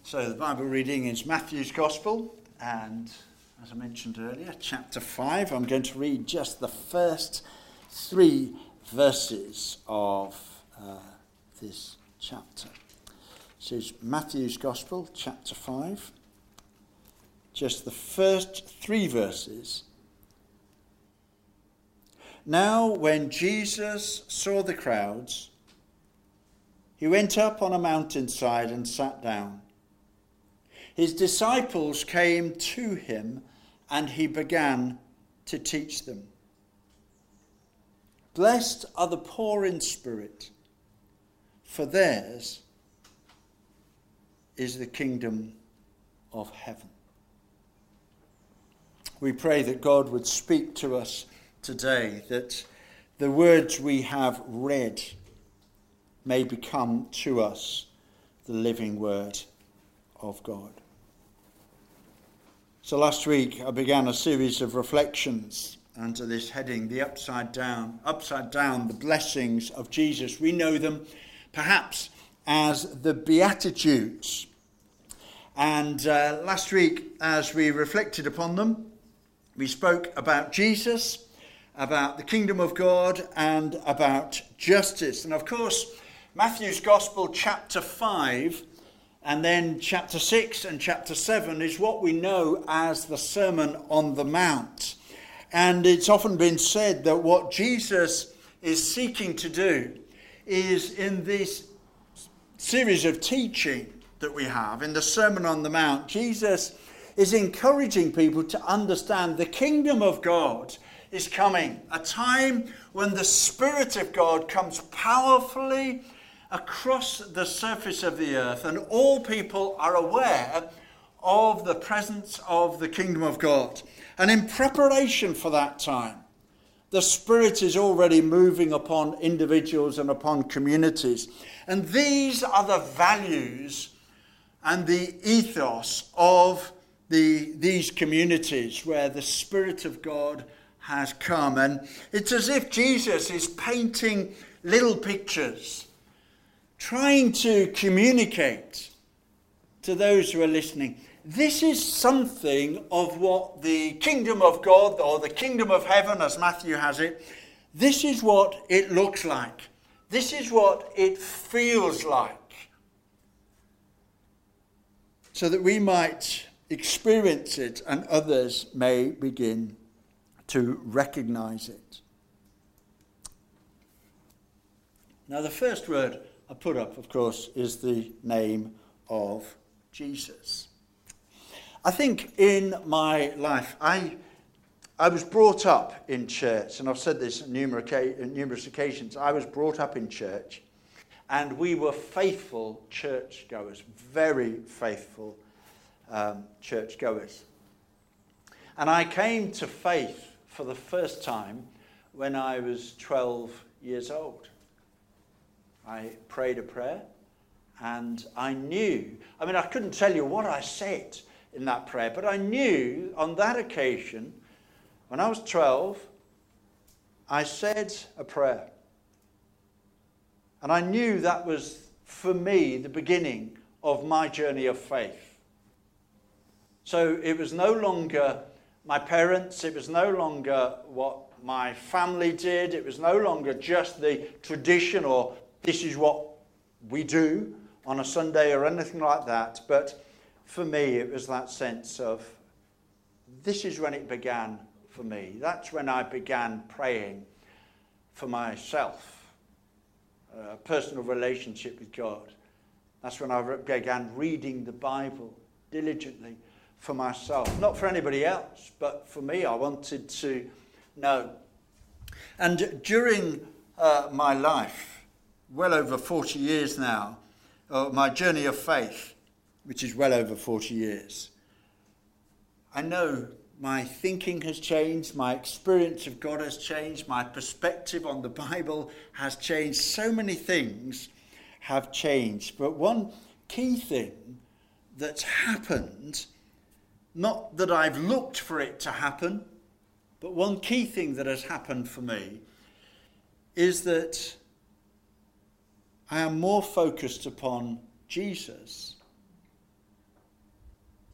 So the Bible reading is Matthew's Gospel, and as I mentioned earlier, chapter 5. I'm going to read just the first 3 verses of this chapter. So it's Matthew's Gospel, chapter 5, just the first 3 verses. Now, when Jesus saw the crowds, he went up on a mountainside and sat down. His disciples came to him, and he began to teach them. Blessed are the poor in spirit, for theirs is the kingdom of heaven. We pray that God would speak to us today, that the words we have read may become to us the living word of God. So last week I began a series of reflections under this heading, the upside down, the blessings of Jesus. We know them perhaps as the Beatitudes. And last week, as we reflected upon them, we spoke about Jesus, about the kingdom of God, and about justice. And of course, Matthew's Gospel, chapter 5, and then chapter 6 and chapter 7 is what we know as the Sermon on the Mount. And it's often been said that what Jesus is seeking to do is, in this series of teaching that we have, in the Sermon on the Mount, Jesus is encouraging people to understand the kingdom of God is coming. A time when the Spirit of God comes powerfully across the surface of the earth, and all people are aware of the presence of the kingdom of God. And in preparation for that time, the Spirit is already moving upon individuals and upon communities. And these are the values and the ethos of these communities where the Spirit of God has come. And it's as if Jesus is painting little pictures, trying to communicate to those who are listening. This is something of what the kingdom of God, or the kingdom of heaven as Matthew has it, this is what it looks like. This is what it feels like. So that we might experience it and others may begin to recognize it. Now, the first word I put up, of course, is the name of Jesus. I think in my life, I was brought up in church, and I've said this on numerous occasions. I was brought up in church, and we were faithful churchgoers, very faithful churchgoers. And I came to faith for the first time when I was 12 years old. I prayed a prayer, and I knew, I couldn't tell you what I said in that prayer, but I knew on that occasion, when I was 12, I said a prayer. And I knew that was, for me, the beginning of my journey of faith. So it was no longer my parents, it was no longer what my family did, it was no longer just the tradition or this is what we do on a Sunday or anything like that. But for me, it was that sense of, this is when it began for me. That's when I began praying for myself, a personal relationship with God. That's when I began reading the Bible diligently for myself. Not for anybody else, but for me, I wanted to know. And during my life, well over 40 years now, my journey of faith, which is well over 40 years, I know my thinking has changed, my experience of God has changed, my perspective on the Bible has changed. So many things have changed. But one key thing that's happened, not that I've looked for it to happen, but one key thing that has happened for me is that I am more focused upon Jesus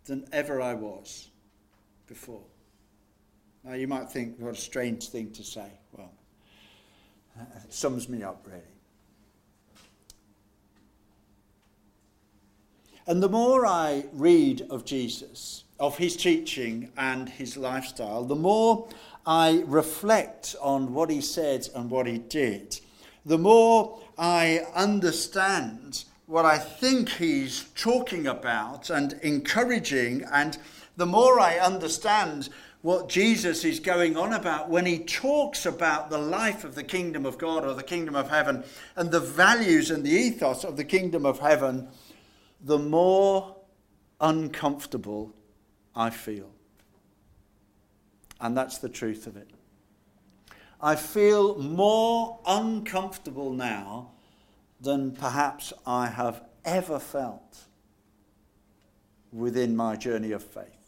than ever I was before. Now you might think, what a strange thing to say. Well, it sums me up really. And the more I read of Jesus, of his teaching and his lifestyle, the more I reflect on what he said and what he did, the more I understand what I think he's talking about and encouraging, and the more I understand what Jesus is going on about when he talks about the life of the kingdom of God or the kingdom of heaven and the values and the ethos of the kingdom of heaven, the more uncomfortable I feel. And that's the truth of it. I feel more uncomfortable now than perhaps I have ever felt within my journey of faith.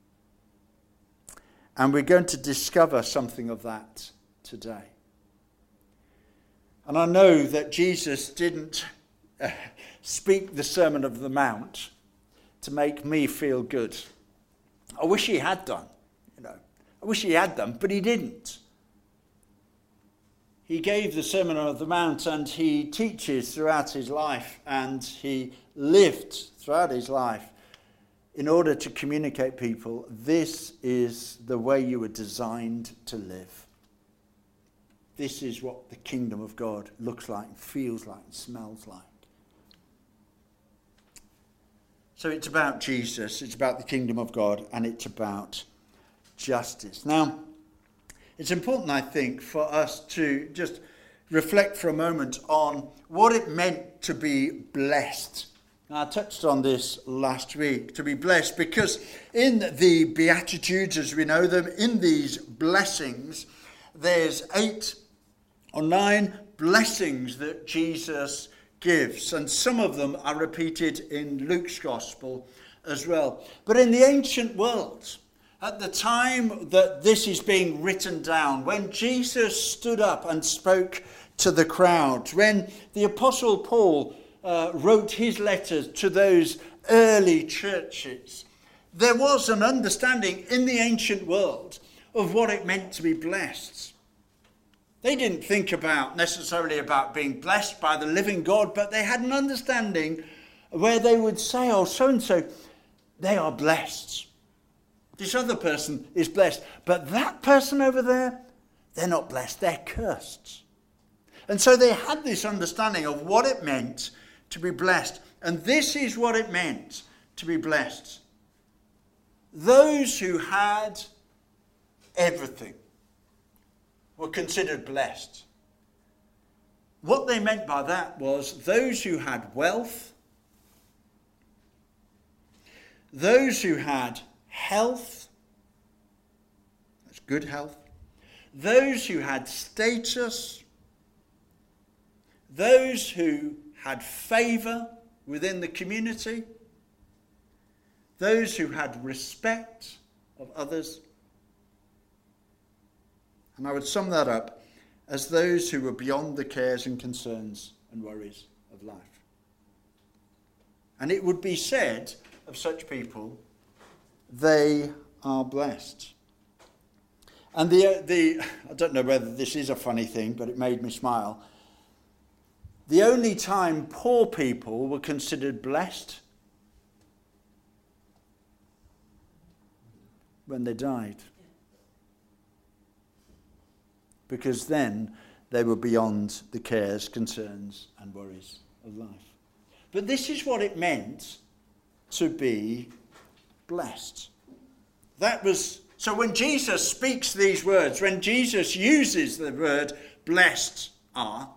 And we're going to discover something of that today. And I know that Jesus didn't speak the Sermon of the Mount to make me feel good. I wish he had done, I wish he had done, but he didn't. He gave the Sermon of the Mount and he teaches throughout his life, and he lived throughout his life in order to communicate people, this is the way you were designed to live. This is what the kingdom of God looks like, feels like, smells like. So it's about Jesus, it's about the kingdom of God, and it's about justice. Now, it's important, I think, for us to just reflect for a moment on what it meant to be blessed. Now, I touched on this last week, to be blessed, because in the Beatitudes, as we know them, in these blessings, there's 8 or 9 blessings that Jesus gives, and some of them are repeated in Luke's gospel as well. But in the ancient world, at the time that this is being written down, when Jesus stood up and spoke to the crowd, when the Apostle Paul wrote his letters to those early churches, there was an understanding in the ancient world of what it meant to be blessed. They didn't think necessarily about being blessed by the living God, but they had an understanding where they would say, oh, so-and-so, they are blessed. This other person is blessed. But that person over there, they're not blessed, they're cursed. And so they had this understanding of what it meant to be blessed. And this is what it meant to be blessed. Those who had everything were considered blessed. What they meant by that was those who had wealth, those who had health, that's good health, those who had status, those who had favour within the community, those who had respect of others. And I would sum that up as those who were beyond the cares and concerns and worries of life. And it would be said of such people, they are blessed. And I don't know whether this is a funny thing, but it made me smile. The only time poor people were considered blessed when they died. Because then they were beyond the cares, concerns, and worries of life. But this is what it meant to be blessed. So when Jesus speaks these words, when Jesus uses the word blessed are,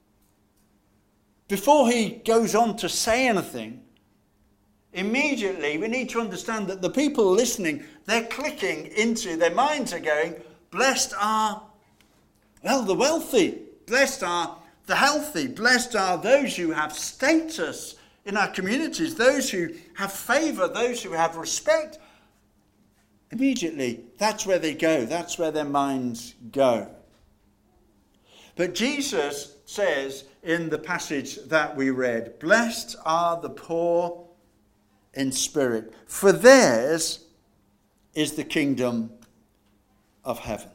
before he goes on to say anything, immediately we need to understand that the people listening, they're clicking into, their minds are going, blessed are, well, the wealthy, blessed are the healthy, blessed are those who have status in our communities, those who have favour, those who have respect. Immediately, that's where they go. That's where their minds go. But Jesus says in the passage that we read, blessed are the poor in spirit, for theirs is the kingdom of heaven.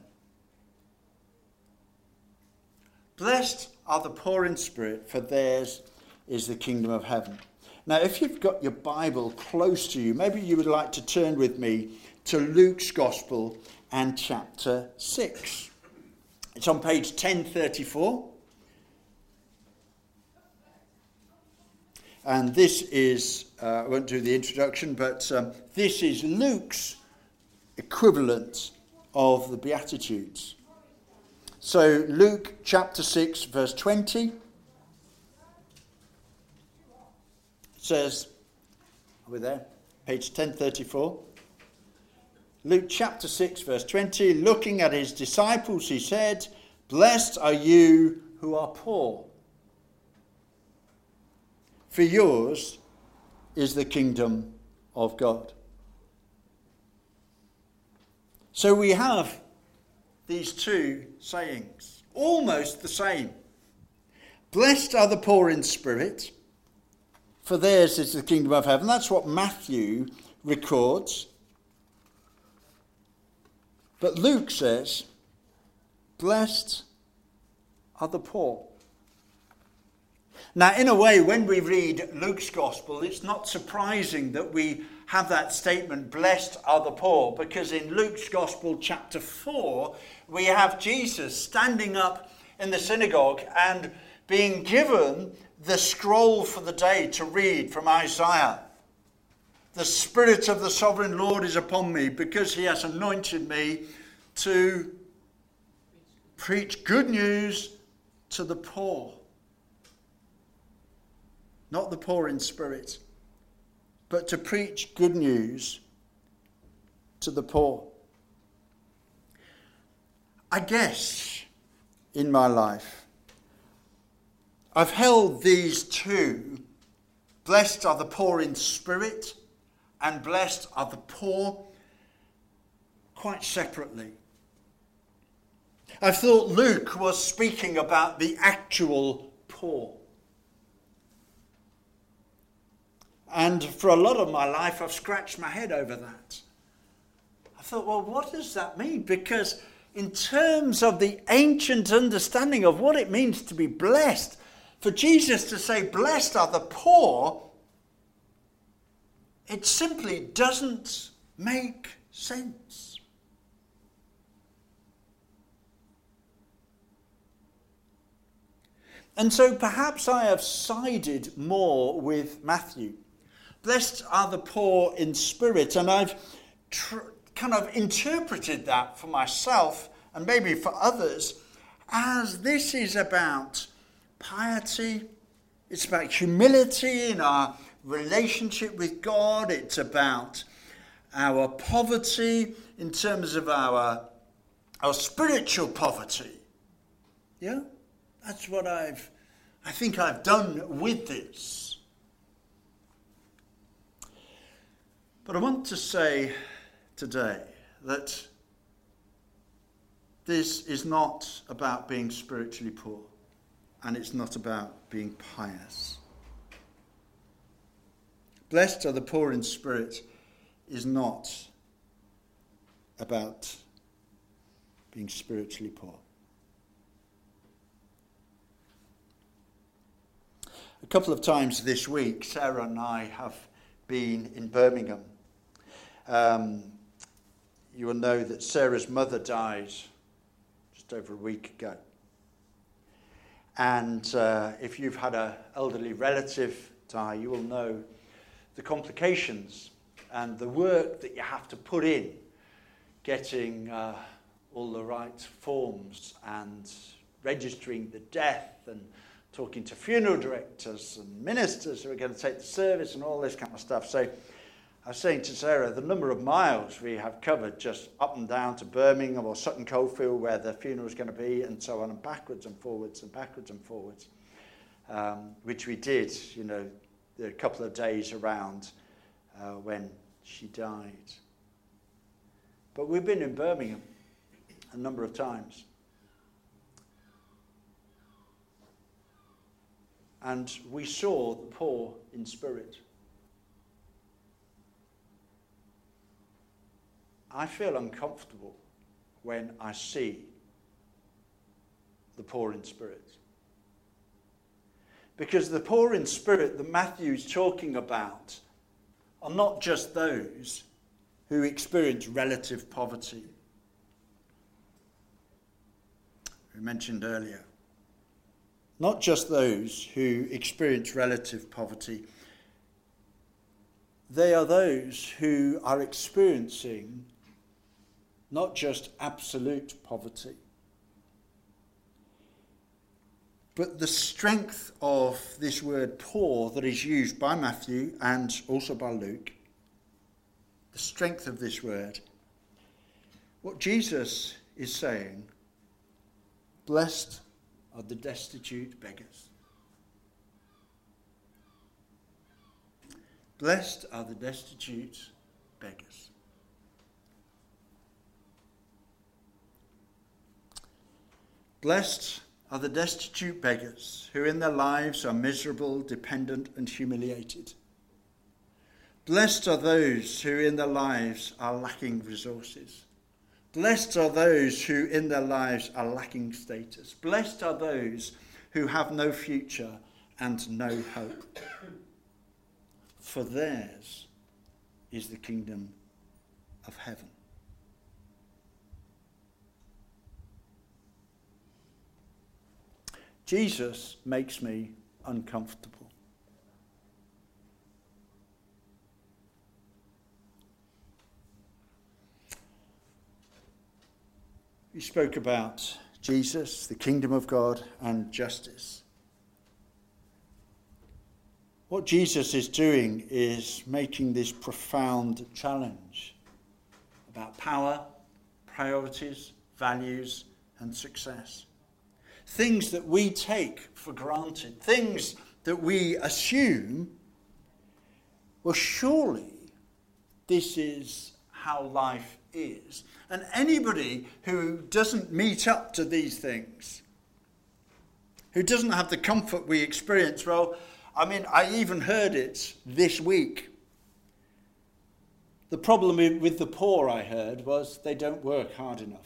Blessed are the poor in spirit, for theirs is the kingdom of heaven. Now, if you've got your Bible close to you, maybe you would like to turn with me to Luke's Gospel and chapter 6. It's on page 1034. And this is, I won't do the introduction, but this is Luke's equivalent of the Beatitudes. So Luke chapter 6, verse 20 says, are we there? Page 1034. Luke chapter 6, verse 20, looking at his disciples, he said, "Blessed are you who are poor, for yours is the kingdom of God." So we have these two sayings, almost the same. Blessed are the poor in spirit, for theirs is the kingdom of heaven. That's what Matthew records. But Luke says, blessed are the poor. Now, in a way, when we read Luke's gospel, it's not surprising that we have that statement, blessed are the poor, because in Luke's gospel, chapter 4, we have Jesus standing up in the synagogue and being given the scroll for the day to read from Isaiah. The Spirit of the Sovereign Lord is upon me, because he has anointed me to preach good news to the poor. Not the poor in spirit, but to preach good news to the poor. I guess in my life, I've held these two, blessed are the poor in spirit and blessed are the poor, quite separately. I thought Luke was speaking about the actual poor. And for a lot of my life, I've scratched my head over that. I thought, well, what does that mean? Because in terms of the ancient understanding of what it means to be blessed, for Jesus to say, blessed are the poor, it simply doesn't make sense. And so perhaps I have sided more with Matthew. Blessed are the poor in spirit. And I've kind of interpreted that for myself and maybe for others as this is about piety. It's about humility in our relationship with God. It's about our poverty in terms of our spiritual poverty. Yeah? That's what I think I've done with this. But I want to say today that this is not about being spiritually poor, and it's not about being pious. Blessed are the poor in spirit is not about being spiritually poor. A couple of times this week, Sarah and I have been in Birmingham. You will know that Sarah's mother died just over a week ago. And if you've had an elderly relative die, you will know the complications and the work that you have to put in getting all the right forms and registering the death and talking to funeral directors and ministers who are going to take the service and all this kind of stuff. So I was saying to Sarah, the number of miles we have covered just up and down to Birmingham or Sutton Coldfield where the funeral is going to be, and so on, and backwards and forwards and backwards and forwards, which we did, a couple of days around when she died. But we've been in Birmingham a number of times. And we saw the poor in spirit. I feel uncomfortable when I see the poor in spirit. Because the poor in spirit that Matthew is talking about are not just those who experience relative poverty. We mentioned earlier. Not just those who experience relative poverty. They are those who are experiencing not just absolute poverty, but the strength of this word poor that is used by Matthew and also by Luke, the strength of this word. What Jesus is saying, blessed are the destitute beggars. Blessed are the destitute beggars. Blessed are the destitute beggars who in their lives are miserable, dependent, and humiliated. Blessed are those who in their lives are lacking resources. Blessed are those who in their lives are lacking status. Blessed are those who have no future and no hope. For theirs is the kingdom of heaven. Jesus makes me uncomfortable. We spoke about Jesus, the kingdom of God, and justice. What Jesus is doing is making this profound challenge about power, priorities, values, and success. Things that we take for granted, things that we assume, well, surely this is how life is. And anybody who doesn't meet up to these things, who doesn't have the comfort we experience, well, I mean, I even heard it this week. The problem with the poor, I heard, was they don't work hard enough.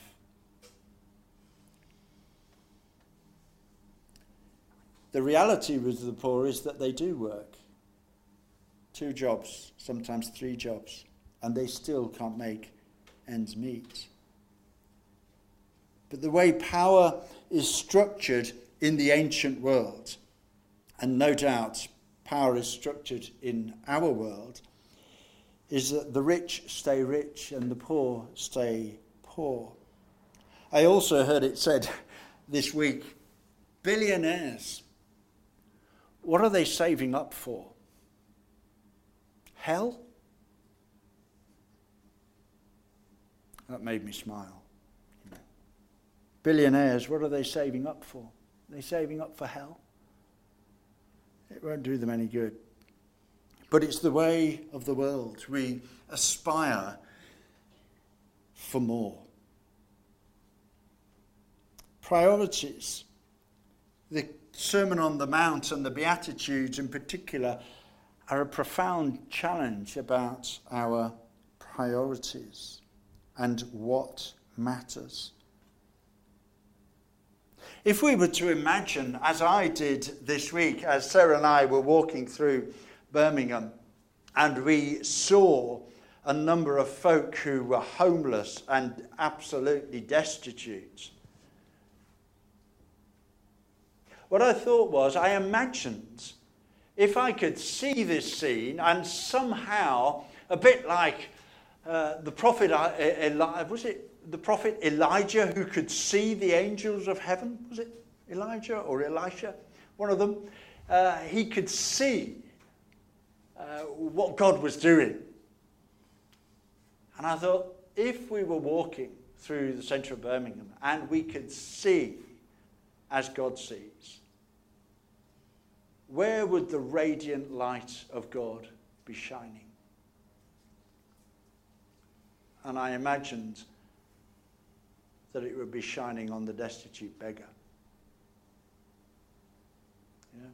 The reality with the poor is that they do work. 2 jobs, sometimes 3 jobs, and they still can't make ends meet. But the way power is structured in the ancient world, and no doubt power is structured in our world, is that the rich stay rich and the poor stay poor. I also heard it said this week, billionaires, what are they saving up for? Hell? That made me smile. Billionaires, what are they saving up for? Are they saving up for hell? It won't do them any good. But it's the way of the world. We aspire for more. Priorities. The Sermon on the Mount and the Beatitudes in particular are a profound challenge about our priorities and what matters. If we were to imagine, as I did this week, as Sarah and I were walking through Birmingham, and we saw a number of folk who were homeless and absolutely destitute, what I thought was, I imagined if I could see this scene and somehow, a bit like the prophet the prophet Elijah, who could see the angels of heaven? Was it Elijah or Elisha? One of them. He could see what God was doing. And I thought, if we were walking through the centre of Birmingham and we could see as God sees, where would the radiant light of God be shining? And I imagined that it would be shining on the destitute beggar. Yeah?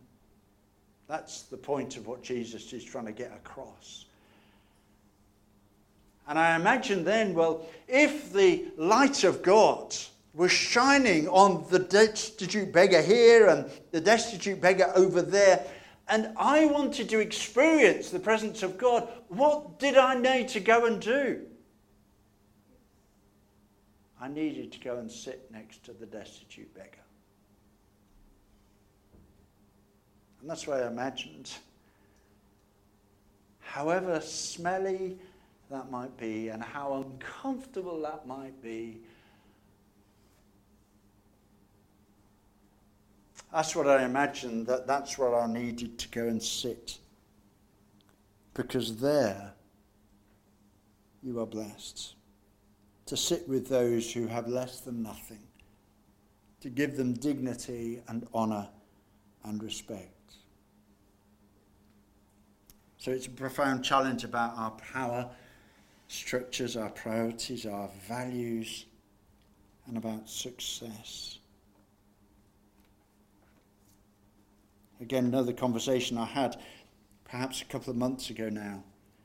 That's the point of what Jesus is trying to get across. And I imagine then, well, if the light of God was shining on the destitute beggar here and the destitute beggar over there, and I wanted to experience the presence of God, what did I need to go and do? I needed to go and sit next to the destitute beggar. And that's what I imagined. However smelly that might be and how uncomfortable that might be, that's what I imagined, that's where I needed to go and sit. Because there you are blessed. To sit with those who have less than nothing. To give them dignity and honour and respect. So it's a profound challenge about our power structures, our priorities, our values, and about success. Again, another conversation I had perhaps a couple of months ago now.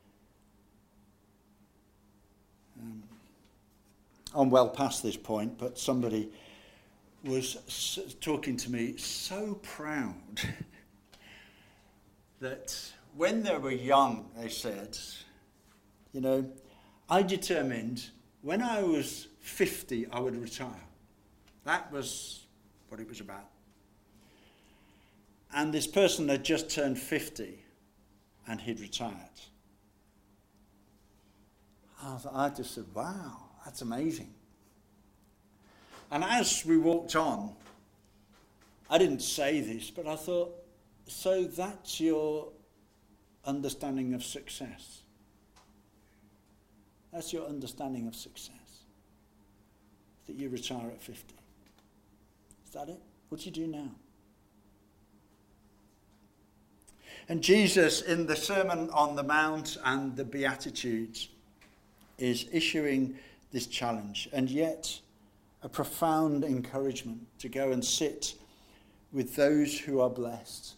I'm well past this point, but somebody was talking to me so proud that when they were young, they said, you know, I determined when I was 50 I would retire. That was what it was about. And this person had just turned 50 and he'd retired. I just said, wow, that's amazing. And as we walked on, I didn't say this, but I thought, so that's your understanding of success. That's your understanding of success. That you retire at 50. Is that it? What do you do now? And Jesus, in the Sermon on the Mount and the Beatitudes, is issuing this challenge, and yet a profound encouragement to go and sit with those who are blessed,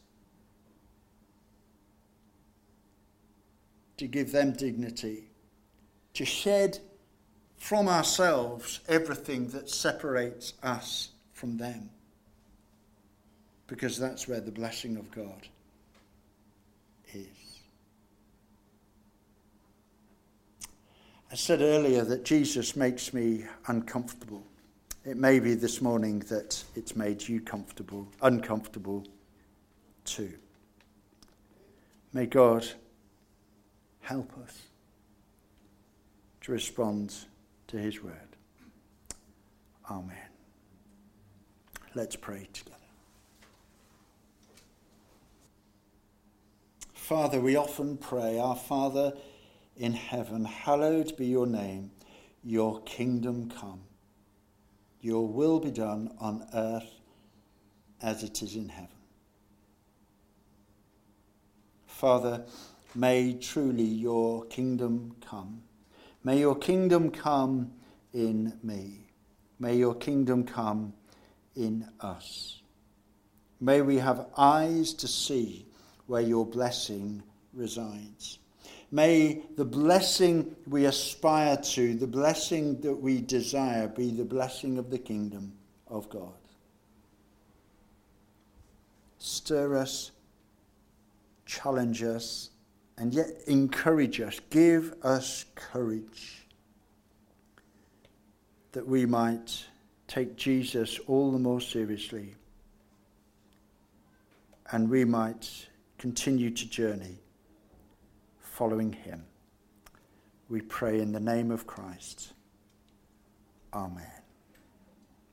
to give them dignity, to shed from ourselves everything that separates us from them, because that's where the blessing of God is. I said earlier that Jesus makes me uncomfortable. It may be this morning that it's made you uncomfortable too. May God help us to respond to his word. Amen. Let's pray together. Father, we often pray, our Father in heaven, hallowed be your name, your kingdom come. Your will be done on earth as it is in heaven. Father, may truly your kingdom come. May your kingdom come in me. May your kingdom come in us. May we have eyes to see where your blessing resides. May the blessing we aspire to, the blessing that we desire, be the blessing of the kingdom of God. Stir us, challenge us, and yet encourage us. Give us courage that we might take Jesus all the more seriously and we might continue to journey following him. We pray in the name of Christ. Amen.